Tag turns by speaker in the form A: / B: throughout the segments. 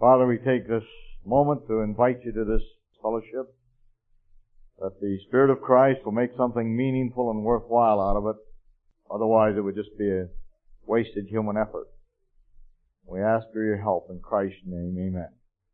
A: Father, we take this moment to invite you to this fellowship, that the Spirit of Christ will make something meaningful and worthwhile out of it. Otherwise, it would just be a wasted human effort. We ask for your help in Christ's name. Amen.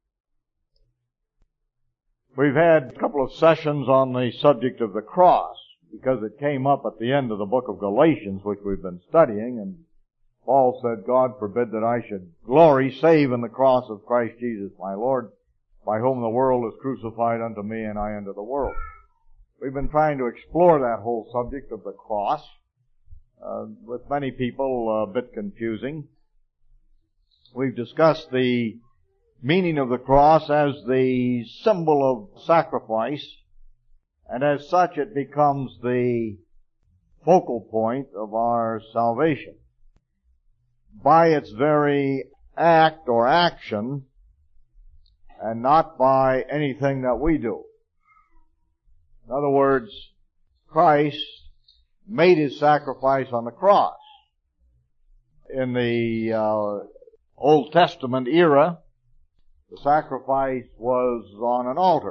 A: We've had a couple of sessions on the subject of the cross, because it came up at the end of the book of Galatians, which we've been studying, and Paul said, God forbid that I should glory save in the cross of Christ Jesus my Lord, by whom the world is crucified unto me and I unto the world. We've been trying to explore that whole subject of the cross, with many people a bit confusing. We've discussed the meaning of the cross as the symbol of sacrifice, and as such it becomes the focal point of our salvation. By its very act or action, and not by anything that we do. In other words, Christ made His sacrifice on the cross. In the Old Testament era, the sacrifice was on an altar.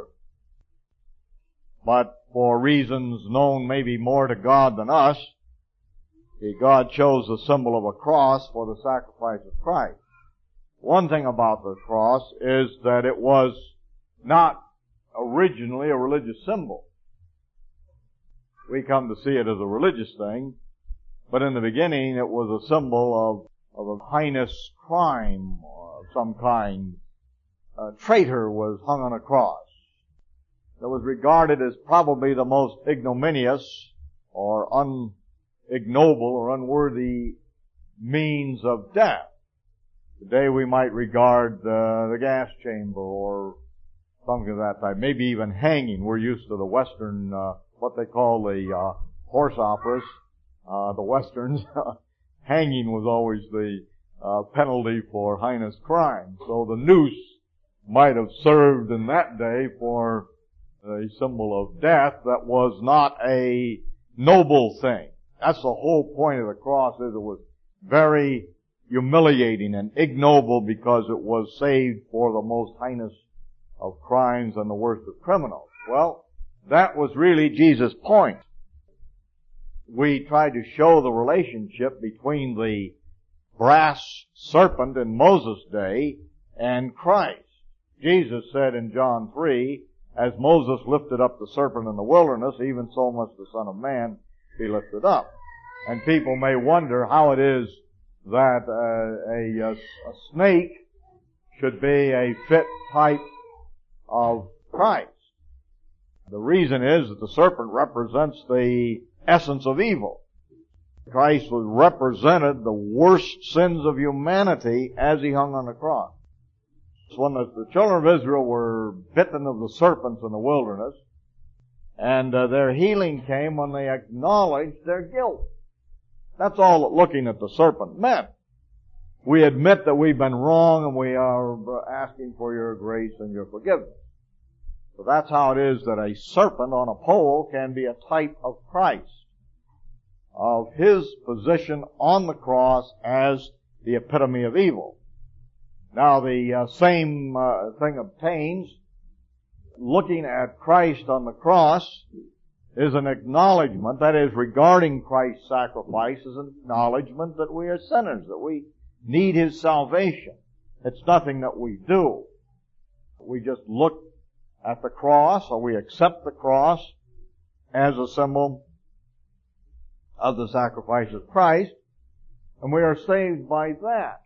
A: But for reasons known maybe more to God than us, God chose the symbol of a cross for the sacrifice of Christ. One thing about the cross is that it was not originally a religious symbol. We come to see it as a religious thing, but in the beginning it was a symbol of a heinous crime of some kind. A traitor was hung on a cross. It was regarded as probably the most ignominious or ignoble or unworthy means of death. Today we might regard the gas chamber or something of that type, maybe even hanging. We're used to the Western, what they call the horse operas, the Westerns. Hanging was always the penalty for heinous crime. So the noose might have served in that day for a symbol of death that was not a noble thing. That's the whole point of the cross, is it was very humiliating and ignoble because it was saved for the most heinous of crimes and the worst of criminals. Well, that was really Jesus' point. We tried to show the relationship between the brass serpent in Moses' day and Christ. Jesus said in John 3, as Moses lifted up the serpent in the wilderness, even so must the Son of Man be lifted up. And people may wonder how it is that a snake should be a fit type of Christ. The reason is that the serpent represents the essence of evil. Christ was represented the worst sins of humanity as He hung on the cross. When the children of Israel were bitten of the serpents in the wilderness, and their healing came when they acknowledged their guilt. That's all that looking at the serpent meant. We admit that we've been wrong and we are asking for your grace and your forgiveness. So that's how it is that a serpent on a pole can be a type of Christ, of His position on the cross as the epitome of evil. Now the same thing obtains. Looking at Christ on the cross is an acknowledgement, that is, regarding Christ's sacrifice, is an acknowledgement that we are sinners, that we need His salvation. It's nothing that we do. We just look at the cross, or we accept the cross as a symbol of the sacrifice of Christ, and we are saved by that,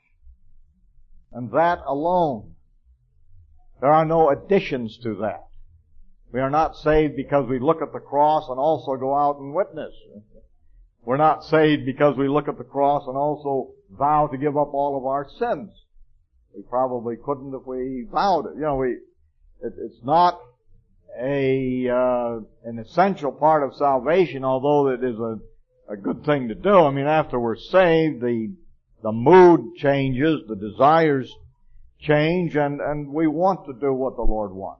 A: and that alone. There are no additions to that. We are not saved because we look at the cross and also go out and witness. We're not saved because we look at the cross and also vow to give up all of our sins. We probably couldn't if we vowed it. It's not an essential part of salvation, although it is a good thing to do. I mean, after we're saved, the mood changes, the desires change, and we want to do what the Lord wants.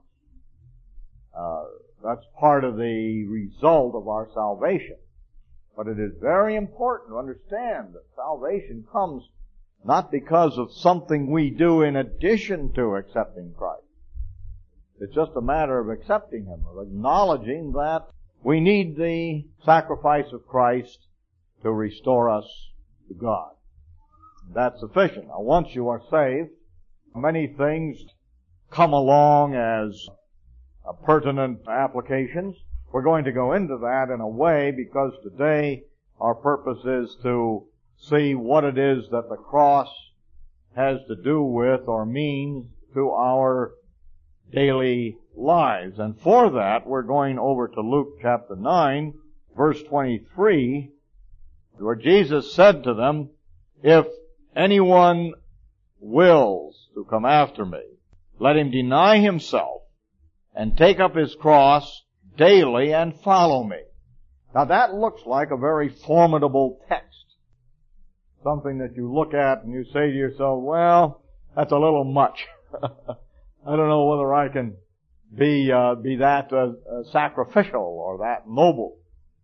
A: That's part of the result of our salvation. But it is very important to understand that salvation comes not because of something we do in addition to accepting Christ. It's just a matter of accepting Him, of acknowledging that we need the sacrifice of Christ to restore us to God. That's sufficient. Now, once you are saved, many things come along as pertinent applications. We're going to go into that in a way because today our purpose is to see what it is that the cross has to do with or means to our daily lives. And for that, we're going over to Luke chapter 9, verse 23, where Jesus said to them, "If anyone wills to come after me, let him deny himself and take up his cross daily and follow me." Now that looks like a very formidable text. Something that you look at and you say to yourself, well, that's a little much. I don't know whether I can be that sacrificial or that noble.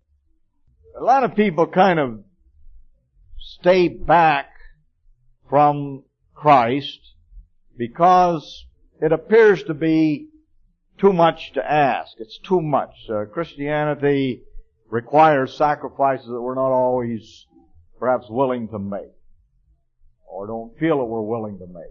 A: A lot of people kind of stay back from Christ because it appears to be too much to ask. It's too much. Christianity requires sacrifices that we're not always perhaps willing to make, or don't feel that we're willing to make.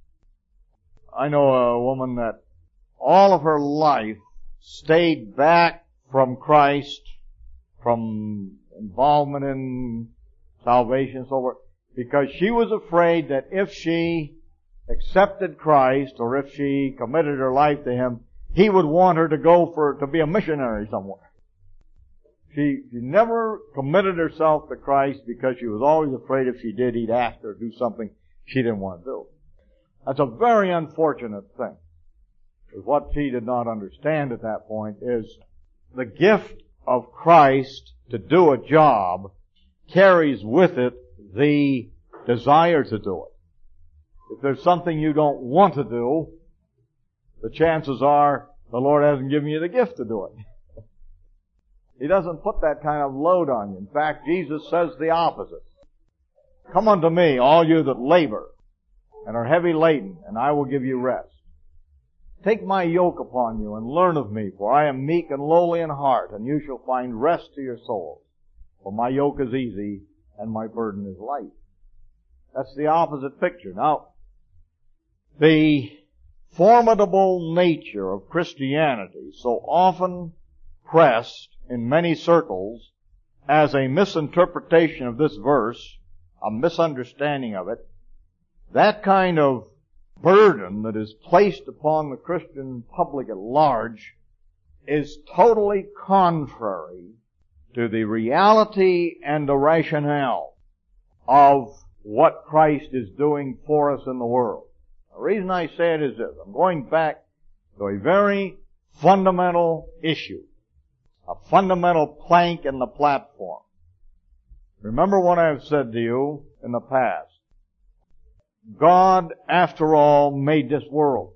A: I know a woman that all of her life stayed back from Christ, from involvement in salvation and so forth, because she was afraid that if she accepted Christ or if she committed her life to Him, He would want her to go to be a missionary somewhere. She never committed herself to Christ because she was always afraid if she did, He'd ask her to do something she didn't want to do. That's a very unfortunate thing. Because what she did not understand at that point is the gift of Christ to do a job carries with it the desire to do it. If there's something you don't want to do, the chances are the Lord hasn't given you the gift to do it. He doesn't put that kind of load on you. In fact, Jesus says the opposite. "Come unto me, all you that labor and are heavy laden, and I will give you rest. Take my yoke upon you and learn of me, for I am meek and lowly in heart, and you shall find rest to your souls. For my yoke is easy and my burden is light." That's the opposite picture. Now, the formidable nature of Christianity, so often pressed in many circles as a misinterpretation of this verse, a misunderstanding of it, that kind of burden that is placed upon the Christian public at large is totally contrary to the reality and the rationale of what Christ is doing for us in the world. The reason I say it is this. I'm going back to a very fundamental issue, a fundamental plank in the platform. Remember what I've said to you in the past. God, after all, made this world.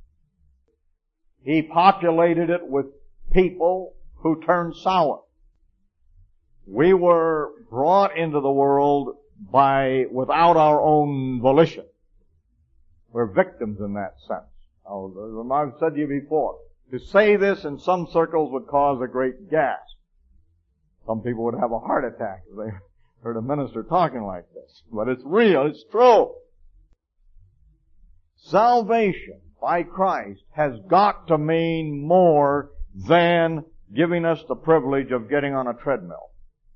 A: He populated it with people who turned sour. We were brought into the world without our own volition. We're victims in that sense. I've said to you before, to say this in some circles would cause a great gasp. Some people would have a heart attack if they heard a minister talking like this. But it's real, it's true. Salvation by Christ has got to mean more than giving us the privilege of getting on a treadmill.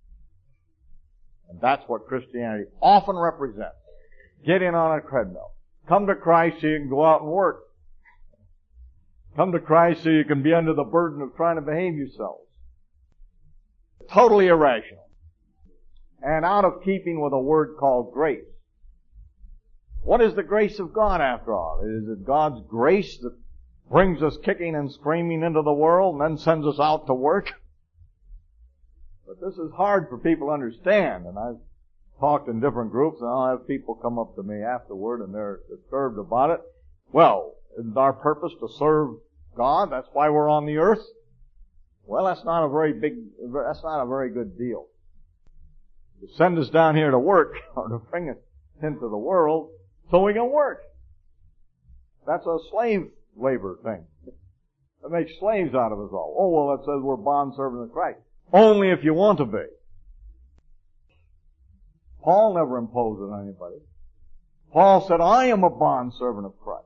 A: And that's what Christianity often represents. Getting on a treadmill. Come to Christ so you can go out and work. Come to Christ so you can be under the burden of trying to behave yourselves. Totally irrational. And out of keeping with a word called grace. What is the grace of God after all? Is it God's grace that brings us kicking and screaming into the world and then sends us out to work? But this is hard for people to understand, and I've talked in different groups, and I'll have people come up to me afterward and they're disturbed about it. Well, isn't our purpose to serve God? That's why we're on the earth? Well, that's not a very good deal. To send us down here to work or to bring us into the world so we can work. That's a slave labor thing. It makes slaves out of us all. Oh, well, it says we're bondservants of Christ. Only if you want to be. Paul never imposed it on anybody. Paul said, I am a bondservant of Christ.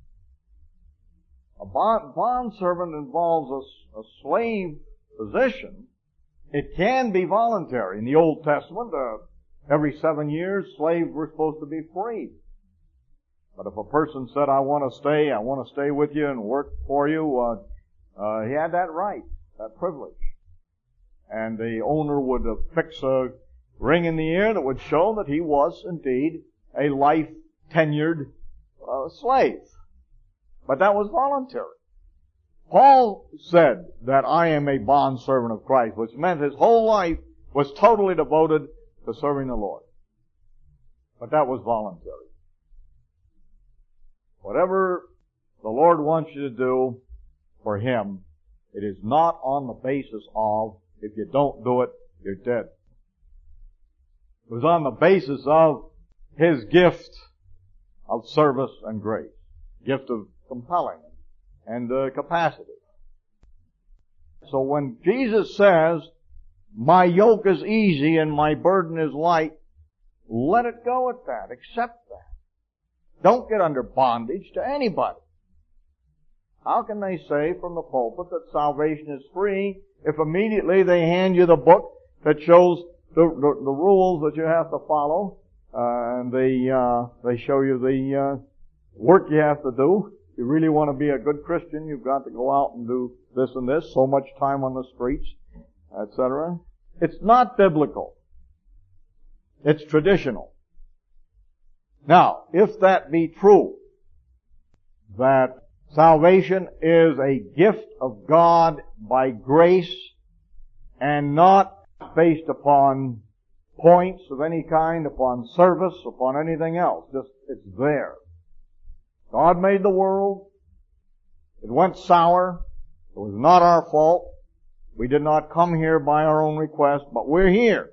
A: A bondservant involves a slave position. It can be voluntary. In the Old Testament, every 7 years, slaves were supposed to be freed. But if a person said, I want to stay with you and work for you, he had that right, that privilege. And the owner would fix a ring in the ear that would show that he was indeed a life-tenured slave. But that was voluntary. Paul said that I am a bondservant of Christ, which meant his whole life was totally devoted to serving the Lord. But that was voluntary. Whatever the Lord wants you to do for Him, it is not on the basis of, if you don't do it, you're dead. It was on the basis of His gift of service and grace. Gift of compelling and capacity. So when Jesus says, my yoke is easy and my burden is light, let it go at that. Accept that. Don't get under bondage to anybody. How can they say from the pulpit that salvation is free if immediately they hand you the book that shows the rules that you have to follow, and they show you the work you have to do? If you really want to be a good Christian, you've got to go out and do this and this, so much time on the streets, etc. It's not biblical. It's traditional. Now, if that be true, that salvation is a gift of God by grace and not based upon points of any kind, upon service, upon anything else, just it's there. God made the world. It went sour. It was not our fault. We did not come here by our own request, but we're here.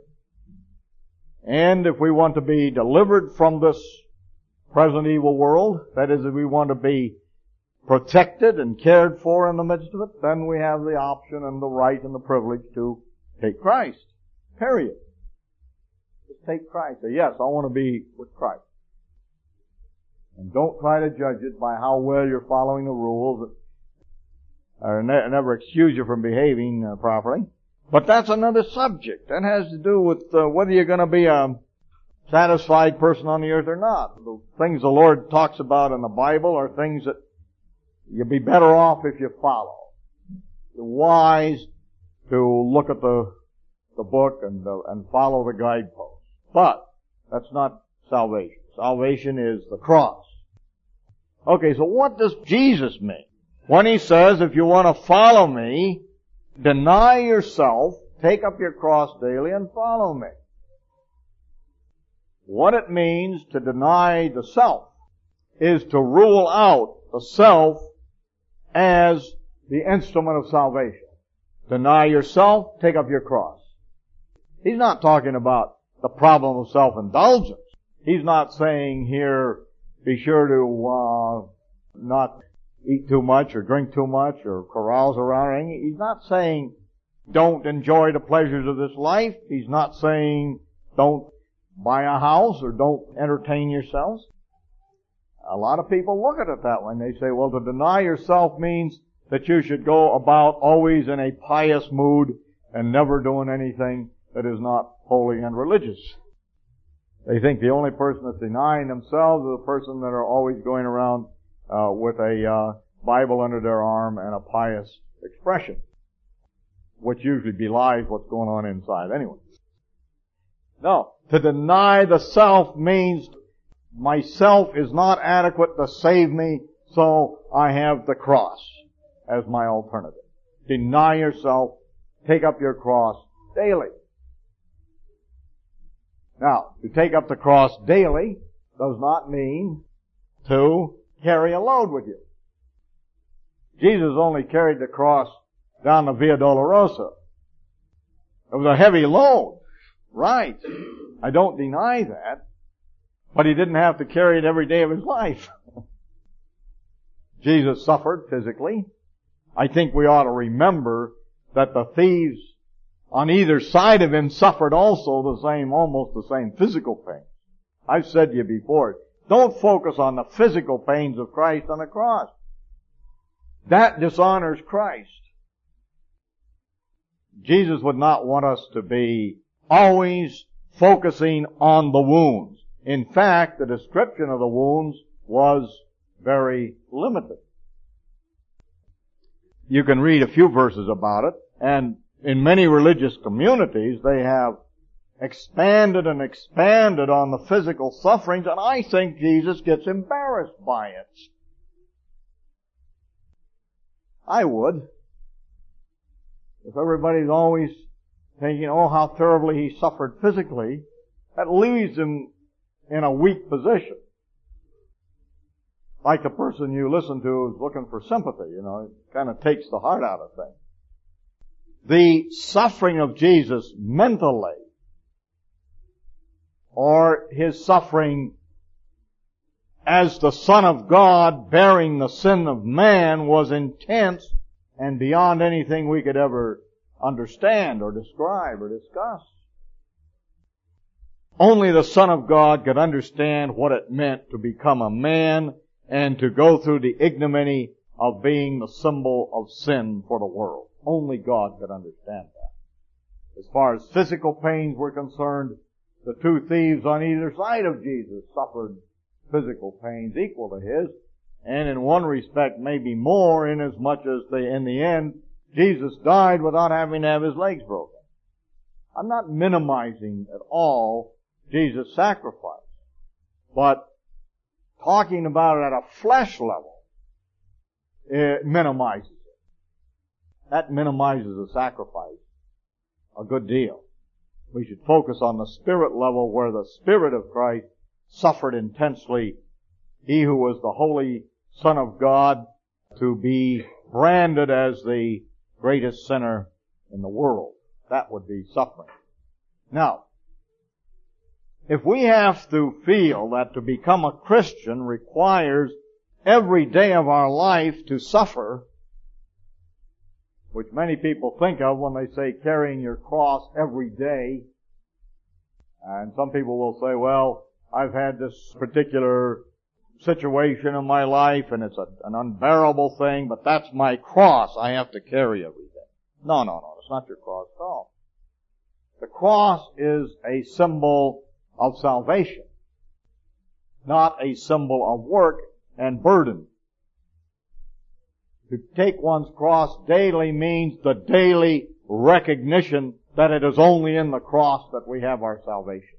A: And if we want to be delivered from this present evil world, that is, if we want to be protected and cared for in the midst of it, then we have the option and the right and the privilege to take Christ. Period. Just take Christ. Say, yes, I want to be with Christ. And don't try to judge it by how well you're following the rules. Never excuse you from behaving properly. But that's another subject. That has to do with whether you're going to be a satisfied person on the earth or not. The things the Lord talks about in the Bible are things that you'll be better off if you follow. You're wise to look at the book and follow the guideposts. But that's not salvation. Salvation is the cross. Okay, so what does Jesus mean when He says, if you want to follow me, deny yourself, take up your cross daily, and follow me? What it means to deny the self is to rule out the self as the instrument of salvation. Deny yourself, take up your cross. He's not talking about the problem of self-indulgence. He's not saying here, be sure to not eat too much or drink too much or carouse around. He's not saying don't enjoy the pleasures of this life. He's not saying don't buy a house or don't entertain yourselves. A lot of people look at it that way and they say, well, to deny yourself means that you should go about always in a pious mood and never doing anything that is not holy and religious. They think the only person that's denying themselves is the person that are always going around with a Bible under their arm and a pious expression, which usually belies what's going on inside anyway. No, to deny the self means myself is not adequate to save me, so I have the cross as my alternative. Deny yourself, take up your cross daily. Now, to take up the cross daily does not mean to carry a load with you. Jesus only carried the cross down the Via Dolorosa. It was a heavy load. Right. I don't deny that. But He didn't have to carry it every day of His life. Jesus suffered physically. I think we ought to remember that the thieves on either side of Him suffered also almost the same physical pain. I've said to you before, don't focus on the physical pains of Christ on the cross. That dishonors Christ. Jesus would not want us to be always focusing on the wounds. In fact, the description of the wounds was very limited. You can read a few verses about it, and in many religious communities they have expanded and expanded on the physical sufferings, and I think Jesus gets embarrassed by it. I would. If everybody's always thinking, oh, how terribly He suffered physically, that leaves Him in a weak position. Like the person you listen to is looking for sympathy, it kind of takes the heart out of things. The suffering of Jesus mentally, or His suffering as the Son of God bearing the sin of man, was intense and beyond anything we could ever understand or describe or discuss. Only the Son of God could understand what it meant to become a man and to go through the ignominy of being the symbol of sin for the world. Only God could understand that. As far as physical pains were concerned, the two thieves on either side of Jesus suffered physical pains equal to His, and in one respect maybe more, inasmuch as in the end, Jesus died without having to have His legs broken. I'm not minimizing at all Jesus' sacrifice, but talking about it at a flesh level, it minimizes it. That minimizes the sacrifice a good deal. We should focus on the spirit level, where the Spirit of Christ suffered intensely. He who was the Holy Son of God, to be branded as the greatest sinner in the world. That would be suffering. Now, if we have to feel that to become a Christian requires every day of our life to suffer, which many people think of when they say carrying your cross every day, and some people will say, well, I've had this particular situation in my life and it's an unbearable thing, but that's my cross I have to carry every day. No, it's not your cross at all. The cross is a symbol of salvation, not a symbol of work and burden. To take one's cross daily means the daily recognition that it is only in the cross that we have our salvation.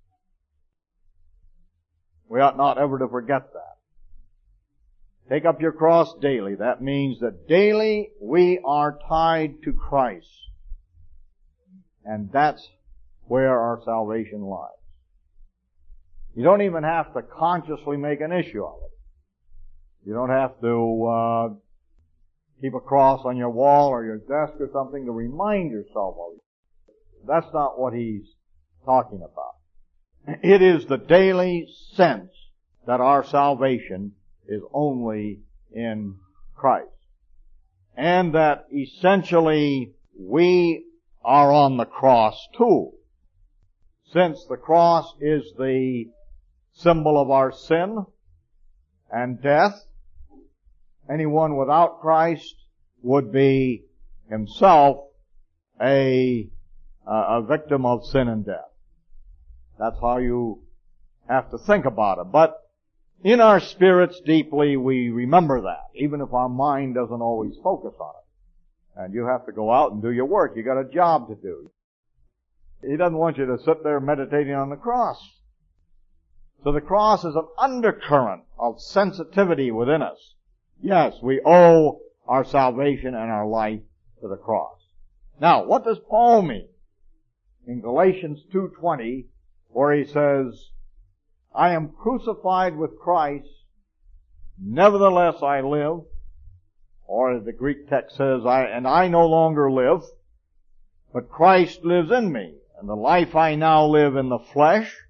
A: We ought not ever to forget that. Take up your cross daily. That means that daily we are tied to Christ. And that's where our salvation lies. You don't even have to consciously make an issue of it. You don't have to keep a cross on your wall or your desk or something to remind yourself of it. That's not what he's talking about. It is the daily sense that our salvation is only in Christ. And that essentially we are on the cross too. Since the cross is the symbol of our sin and death, anyone without Christ would be himself a victim of sin and death. That's how you have to think about it. But in our spirits deeply we remember that, even if our mind doesn't always focus on it. And you have to go out and do your work. You got a job to do. He doesn't want you to sit there meditating on the cross. So the cross is an undercurrent of sensitivity within us. Yes, we owe our salvation and our life to the cross. Now, what does Paul mean in Galatians 2:20, where he says, I am crucified with Christ, nevertheless I live, or as the Greek text says, I no longer live, but Christ lives in me. And the life I now live in the flesh,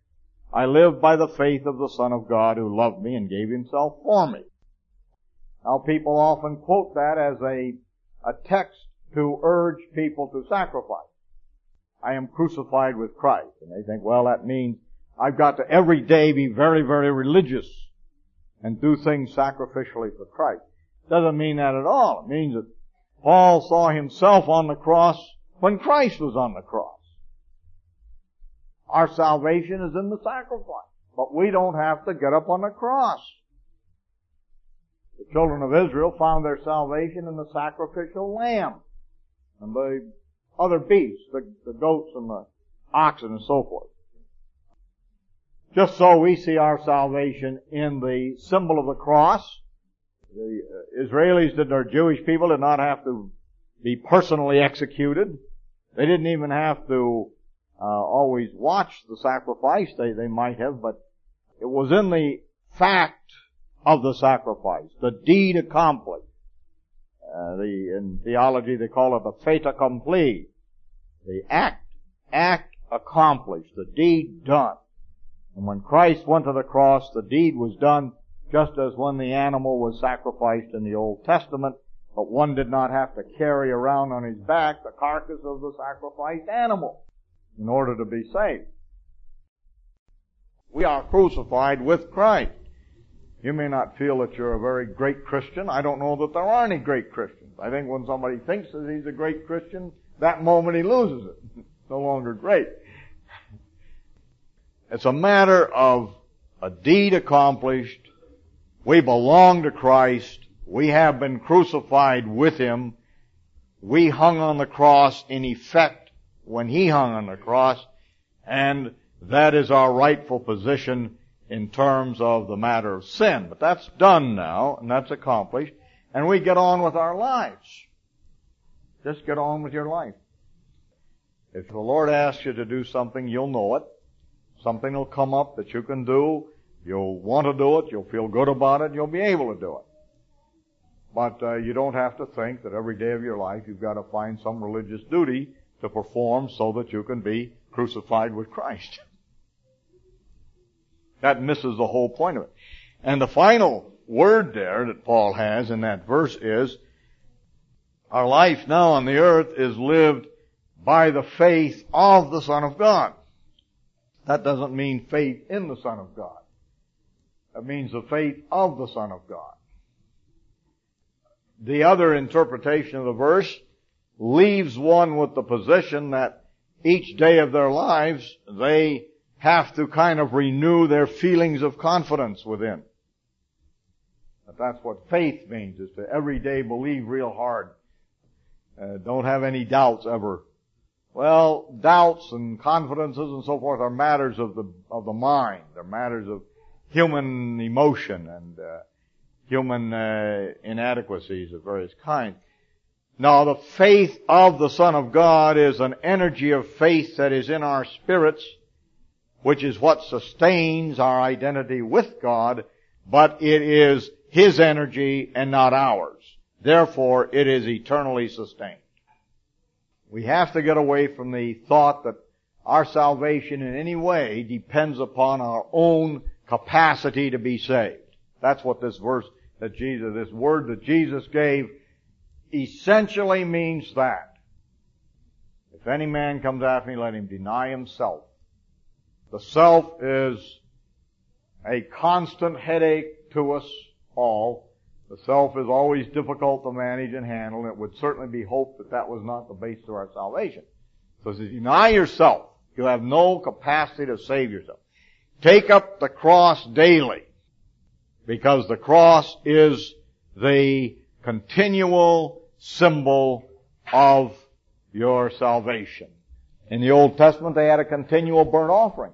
A: I live by the faith of the Son of God who loved me and gave himself for me. Now people often quote that as a text to urge people to sacrifice. I am crucified with Christ. And they think, well, that means I've got to every day be very, very religious and do things sacrificially for Christ. Doesn't mean that at all. It means that Paul saw himself on the cross when Christ was on the cross. Our salvation is in the sacrifice, but we don't have to get up on the cross. The children of Israel found their salvation in the sacrificial lamb and the other beasts, the goats and the oxen and so forth. Just so we see our salvation in the symbol of the cross. The Israelis, our Jewish people, did not have to be personally executed. They didn't even have to always watch the sacrifice. They might have, but it was in the fact of the sacrifice, the deed accomplished. In theology they call it the fait accompli. The act accomplished, the deed done. And when Christ went to the cross, the deed was done just as when the animal was sacrificed in the Old Testament, but one did not have to carry around on his back the carcass of the sacrificed animal in order to be saved. We are crucified with Christ. You may not feel that you're a very great Christian. I don't know that there are any great Christians. I think when somebody thinks that he's a great Christian, that moment he loses it. It's no longer great. It's a matter of a deed accomplished. We belong to Christ. We have been crucified with Him. We hung on the cross in effect when He hung on the cross, and that is our rightful position in terms of the matter of sin. But that's done now, and that's accomplished, and we get on with our lives. Just get on with your life. If the Lord asks you to do something, you'll know it. Something will come up that you can do. You'll want to do it. You'll feel good about it. And you'll be able to do it. But you don't have to think that every day of your life you've got to find some religious duty to perform so that you can be crucified with Christ. That misses the whole point of it. And the final word there that Paul has in that verse is, our life now on the earth is lived by the faith of the Son of God. That doesn't mean faith in the Son of God. That means the faith of the Son of God. The other interpretation of the verse leaves one with the position that each day of their lives they have to kind of renew their feelings of confidence within. But that's what faith means, is to every day believe real hard. Don't have any doubts ever. Well, doubts and confidences and so forth are matters of the mind. They're matters of human emotion and human inadequacies of various kinds. Now, the faith of the Son of God is an energy of faith that is in our spirits, which is what sustains our identity with God, but it is His energy and not ours. Therefore, it is eternally sustained. We have to get away from the thought that our salvation in any way depends upon our own capacity to be saved. That's what this verse this word that Jesus gave essentially means that. If any man comes after me, let him deny himself. The self is a constant headache to us all. The self is always difficult to manage and handle, and it would certainly be hoped that that was not the basis of our salvation. So as you deny yourself, you have no capacity to save yourself. Take up the cross daily, because the cross is the continual symbol of your salvation. In the Old Testament, they had a continual burnt offering.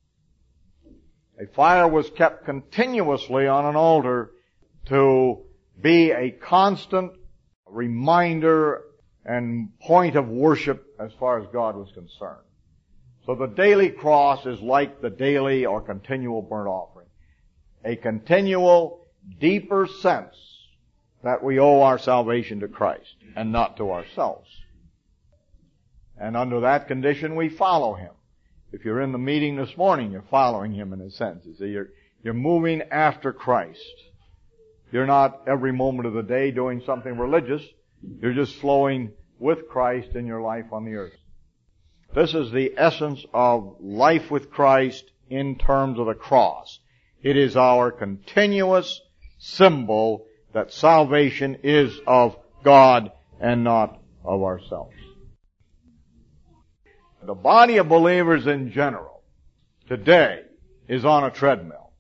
A: A fire was kept continuously on an altar to be a constant reminder and point of worship as far as God was concerned. So the daily cross is like the daily or continual burnt offering. A continual, deeper sense that we owe our salvation to Christ and not to ourselves. And under that condition we follow Him. If you're in the meeting this morning, you're following Him in a sense. You see, you're moving after Christ. You're not every moment of the day doing something religious. You're just flowing with Christ in your life on the earth. This is the essence of life with Christ in terms of the cross. It is our continuous symbol that salvation is of God and not of ourselves. The body of believers in general today is on a treadmill.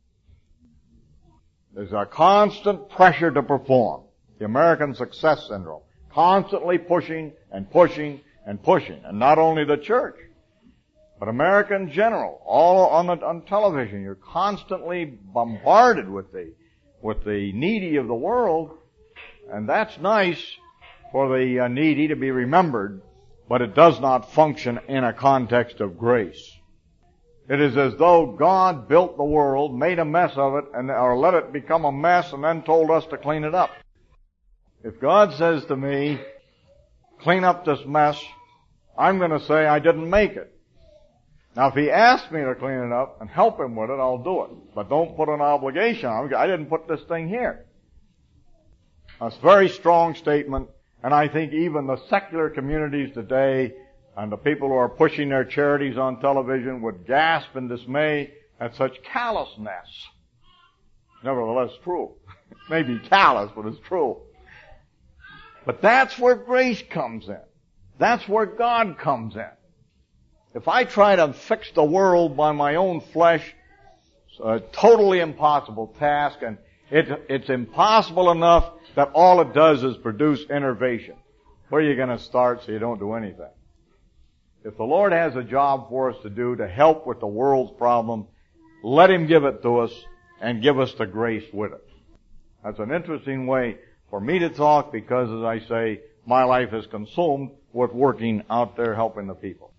A: There's a constant pressure to perform. The American success syndrome. Constantly pushing and pushing and pushing. And not only the church, but America in general. All on television. You're constantly bombarded with the needy of the world. And that's nice for the needy to be remembered, but it does not function in a context of grace. It is as though God built the world, made a mess of it, or let it become a mess, and then told us to clean it up. If God says to me, clean up this mess, I'm going to say I didn't make it. Now if He asks me to clean it up and help Him with it, I'll do it. But don't put an obligation on Him. I didn't put this thing here. That's a very strong statement, and I think even the secular communities today and the people who are pushing their charities on television would gasp in dismay at such callousness. Nevertheless, true. It may be callous, but it's true. But that's where grace comes in. That's where God comes in. If I try to fix the world by my own flesh, it's a totally impossible task, and it's impossible enough that all it does is produce enervation. Where are you going to start so you don't do anything? If the Lord has a job for us to do to help with the world's problem, let Him give it to us and give us the grace with it. That's an interesting way for me to talk because, as I say, my life is consumed with working out there helping the people.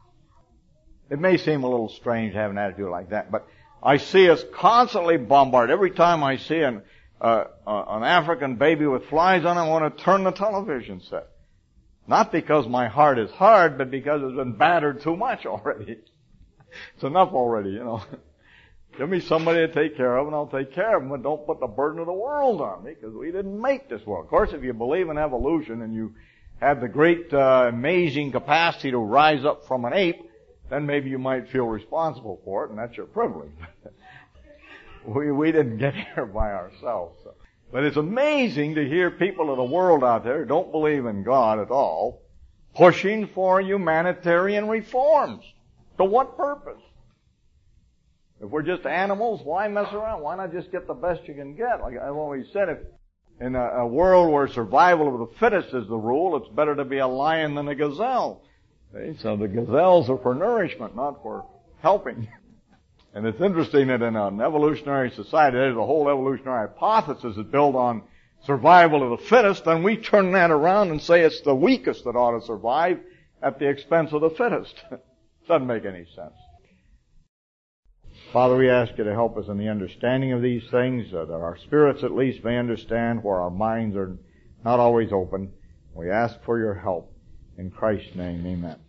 A: It may seem a little strange to have an attitude like that, but I see us constantly bombarded. Every time I see an African baby with flies on it, I want to turn the television set. Not because my heart is hard, but because it's been battered too much already. It's enough already, you know. Give me somebody to take care of, and I'll take care of them, but don't put the burden of the world on me, because we didn't make this world. Of course, if you believe in evolution and you have the great, amazing capacity to rise up from an ape, then maybe you might feel responsible for it, and that's your privilege. We didn't get here by ourselves. So. But it's amazing to hear people of the world out there who don't believe in God at all, pushing for humanitarian reforms. To what purpose? If we're just animals, why mess around? Why not just get the best you can get? Like I've always said, if in a world where survival of the fittest is the rule, it's better to be a lion than a gazelle. See? So the gazelles are for nourishment, not for helping. And it's interesting that in an evolutionary society, there's a whole evolutionary hypothesis is built on survival of the fittest, then we turn that around and say it's the weakest that ought to survive at the expense of the fittest. Doesn't make any sense. Father, we ask you to help us in the understanding of these things, that our spirits at least may understand where our minds are not always open. We ask for your help. In Christ's name, amen.